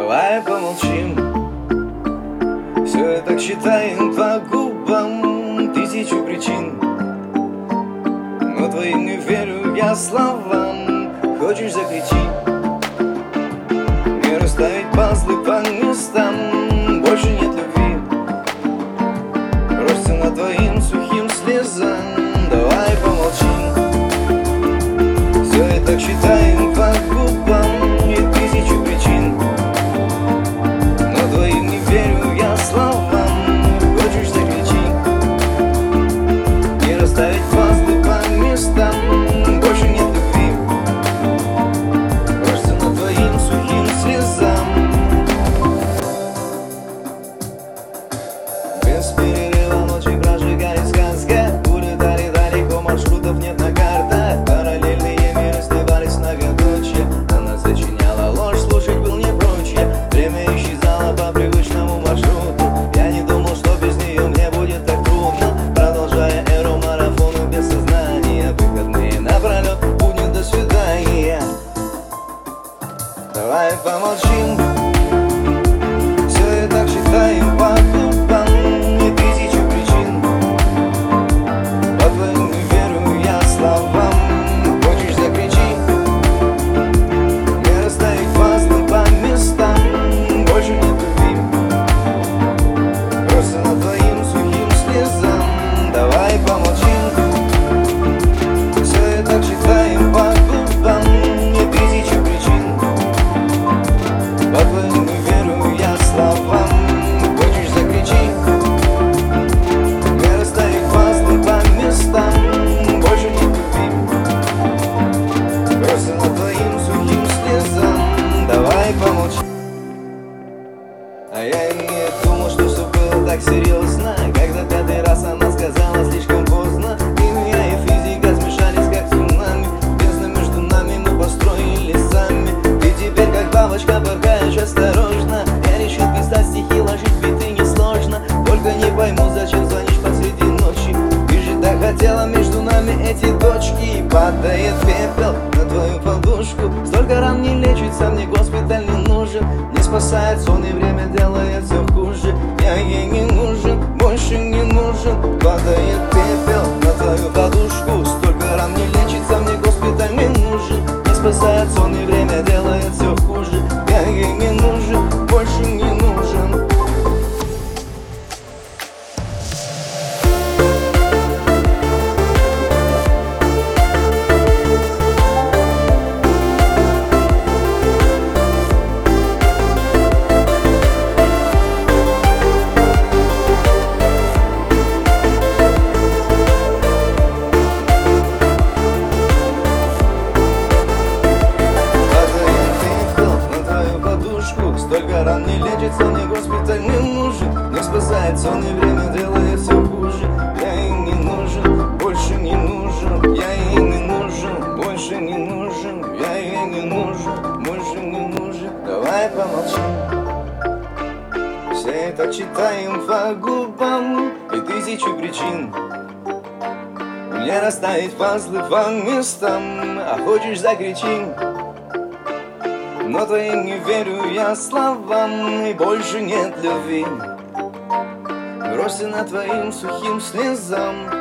Давай помолчим. Все я так читаем по губам тысячу причин, но твоим не верю я словам. Хочешь — закричи. Не расставить пазлы по местам. Больше нет любви. Бросься на твоим сухим слезам. Давай помолчим. Все я так читаем по губам и тысячу причин, но твоим не верю я словам. Хочешь — закричи. Не расставить пазлы по местам. Больше нет любви. Бросься на твоим сухим слезам. Без перерыва ночи прожигает сказка. Улетали далеко, маршрутов нет на картах. Параллельные миры сливались многоточие. Она сочиняла ложь, слушать был не прочее. Время исчезало по привычному маршруту. Я не думал, что без нее мне будет так трудно. Продолжая эру марафона без сознания. Выходные напролет, будни до свидания. Давай помолчим. Все я так читаем по губам и тысячу причин, по твоим не верю я словам. Хочешь — закричи. Не расставить пазлы по местам. Больше нет любви. Просто над твоим сухим слезам. Давай помолчим. Все я так читаем по губам и тысячу причин, по твоим не верю я словам. Хочешь — закричи. Не расставить пазлы по местам. Больше нет любви. Просто над твоим сухим слезам. Давай помолчи. А я и не думал, что все было так серьезно. Когда пятый раз она сказала слишком поздно. Химия и физика смешались как цунами. Бездна между нами мы построили сами. И теперь как бабочка порхаешь осторожно. Я решил писать стихи, ложить биты несложно. Только не пойму, зачем звонишь посреди ночи. Ты же так хотела между нами эти точки. Падает пепел на твою подушку. Столько ран не лечится, мне госпиталь не нужен. Не спасает сон и время делает все хуже. Я ей не нужен, больше не нужен. Падает пепел на твою подушку. Столько ран не лечится, мне госпиталь не нужен. Не спасает сон и время делает все хуже. Я ей не нужен, больше не нужен. Столько ран не лечится, мне госпиталь не нужен. Не спасает сон и время делает все хуже. Я ей не нужен, больше не нужен. Я ей не нужен, больше не нужен. Я ей не нужен, больше не нужен. Давай помолчим. Все так читаем по губам и тысячу причин. Не расставить пазлы по местам. А хочешь — закричи. Но твоим не верю я словам. И больше нет любви. Бросься на твоим сухим слезам.